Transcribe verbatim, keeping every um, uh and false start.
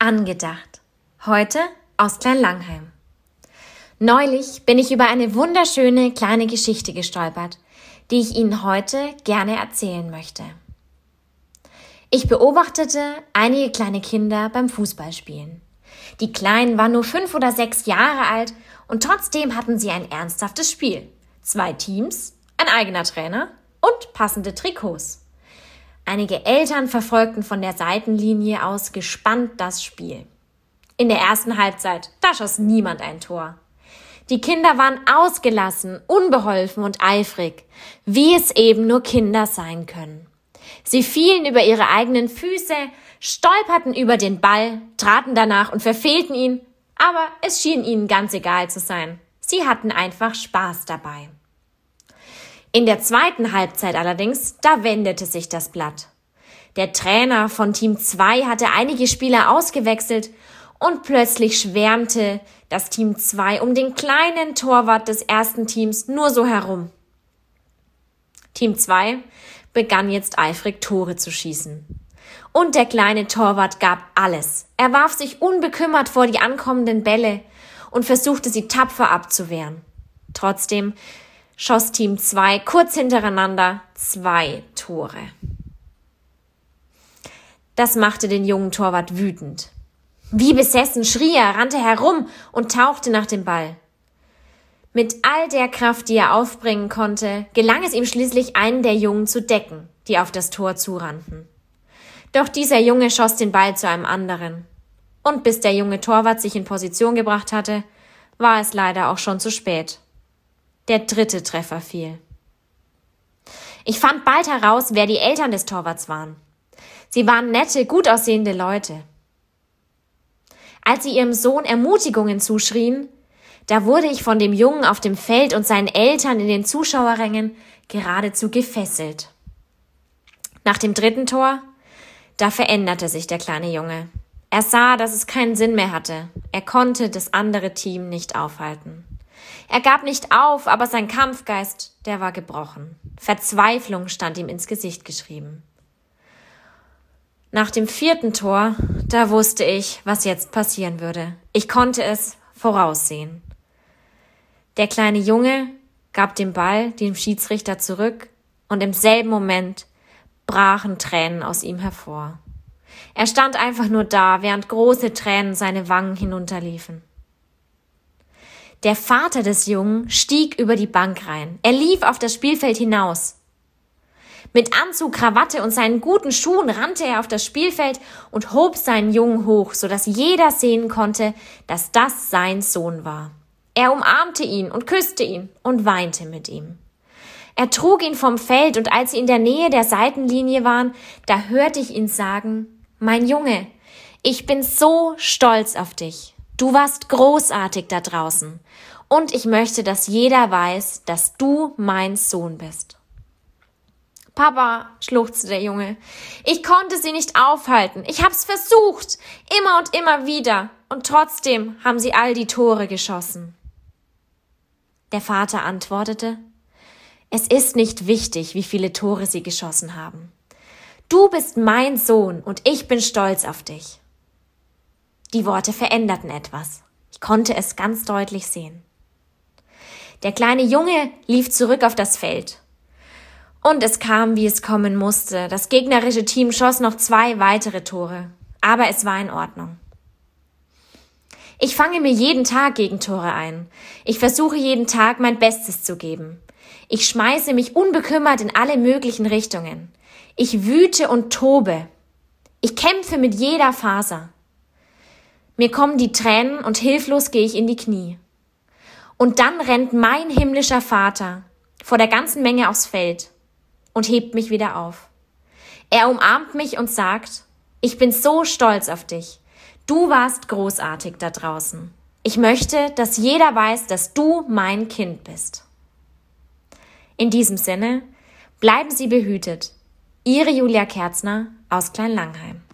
Angedacht. Heute aus Kleinlangheim. Neulich bin ich über eine wunderschöne kleine Geschichte gestolpert, die ich Ihnen heute gerne erzählen möchte. Ich beobachtete einige kleine Kinder beim Fußballspielen. Die Kleinen waren nur fünf oder sechs Jahre alt und trotzdem hatten sie ein ernsthaftes Spiel. Zwei Teams, ein eigener Trainer und passende Trikots. Einige Eltern verfolgten von der Seitenlinie aus gespannt das Spiel. In der ersten Halbzeit, da schoss niemand ein Tor. Die Kinder waren ausgelassen, unbeholfen und eifrig, wie es eben nur Kinder sein können. Sie fielen über ihre eigenen Füße, stolperten über den Ball, traten danach und verfehlten ihn, aber es schien ihnen ganz egal zu sein. Sie hatten einfach Spaß dabei. In der zweiten Halbzeit allerdings, da wendete sich das Blatt. Der Trainer von Team zwei hatte einige Spieler ausgewechselt und plötzlich schwärmte das Team zwei um den kleinen Torwart des ersten Teams nur so herum. Team zwei begann jetzt eifrig Tore zu schießen. Und der kleine Torwart gab alles. Er warf sich unbekümmert vor die ankommenden Bälle und versuchte sie tapfer abzuwehren. Trotzdem schoss Team zwei kurz hintereinander zwei Tore. Das machte den jungen Torwart wütend. Wie besessen schrie er, rannte herum und tauchte nach dem Ball. Mit all der Kraft, die er aufbringen konnte, gelang es ihm schließlich, einen der Jungen zu decken, die auf das Tor zurannten. Doch dieser Junge schoss den Ball zu einem anderen. Und bis der junge Torwart sich in Position gebracht hatte, war es leider auch schon zu spät. Der dritte Treffer fiel. Ich fand bald heraus, wer die Eltern des Torwarts waren. Sie waren nette, gut aussehende Leute. Als sie ihrem Sohn Ermutigungen zuschrien, da wurde ich von dem Jungen auf dem Feld und seinen Eltern in den Zuschauerrängen geradezu gefesselt. Nach dem dritten Tor, da veränderte sich der kleine Junge. Er sah, dass es keinen Sinn mehr hatte. Er konnte das andere Team nicht aufhalten. Er gab nicht auf, aber sein Kampfgeist, der war gebrochen. Verzweiflung stand ihm ins Gesicht geschrieben. Nach dem vierten Tor, da wusste ich, was jetzt passieren würde. Ich konnte es voraussehen. Der kleine Junge gab den Ball dem Schiedsrichter zurück und im selben Moment brachen Tränen aus ihm hervor. Er stand einfach nur da, während große Tränen seine Wangen hinunterliefen. Der Vater des Jungen stieg über die Bank rein. Er lief auf das Spielfeld hinaus. Mit Anzug, Krawatte und seinen guten Schuhen rannte er auf das Spielfeld und hob seinen Jungen hoch, sodass jeder sehen konnte, dass das sein Sohn war. Er umarmte ihn und küsste ihn und weinte mit ihm. Er trug ihn vom Feld und als sie in der Nähe der Seitenlinie waren, da hörte ich ihn sagen: Mein Junge, ich bin so stolz auf dich. Du warst großartig da draußen und ich möchte, dass jeder weiß, dass du mein Sohn bist. Papa, schluchzte der Junge, ich konnte sie nicht aufhalten. Ich hab's versucht, immer und immer wieder. Und trotzdem haben sie all die Tore geschossen. Der Vater antwortete: Es ist nicht wichtig, wie viele Tore sie geschossen haben. Du bist mein Sohn und ich bin stolz auf dich. Die Worte veränderten etwas. Ich konnte es ganz deutlich sehen. Der kleine Junge lief zurück auf das Feld. Und es kam, wie es kommen musste. Das gegnerische Team schoss noch zwei weitere Tore. Aber es war in Ordnung. Ich fange mir jeden Tag Gegentore ein. Ich versuche jeden Tag mein Bestes zu geben. Ich schmeiße mich unbekümmert in alle möglichen Richtungen. Ich wüte und tobe. Ich kämpfe mit jeder Faser. Mir kommen die Tränen und hilflos gehe ich in die Knie. Und dann rennt mein himmlischer Vater vor der ganzen Menge aufs Feld und hebt mich wieder auf. Er umarmt mich und sagt: Ich bin so stolz auf dich. Du warst großartig da draußen. Ich möchte, dass jeder weiß, dass du mein Kind bist. In diesem Sinne, bleiben Sie behütet. Ihre Julia Kerzner aus Kleinlangheim.